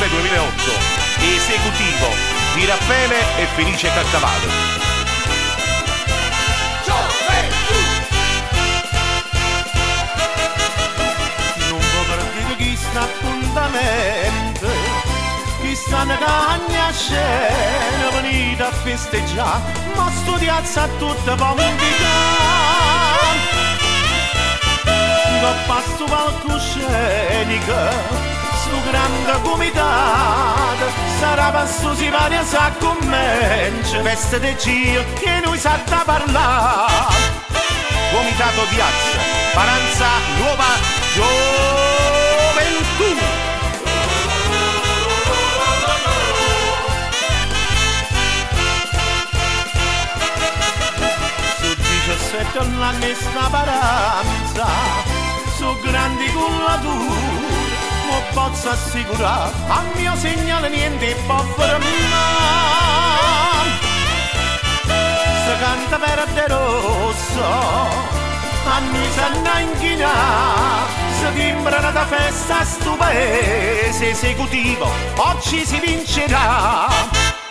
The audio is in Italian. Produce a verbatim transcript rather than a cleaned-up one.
novantanove duemilaotto, esecutivo di Raffaele e Felice Caccavallo. Appuntamento chi sta nella cagna scena venite a festeggiare ma studiazza tutta pompita coppa sto palcoscenico sto grande comitato sarà passo si pare sa commence festa di Dio che noi sa da parlare Comitato Piazza Paranza Nuova Gioventù. diciassette anni sta paranza su grandi cullature ma posso assicurare a mio segnale niente può fermare se canta verde rosso a noi sanno inchinare se timbrano da festa sto paese esecutivo oggi si vincerà.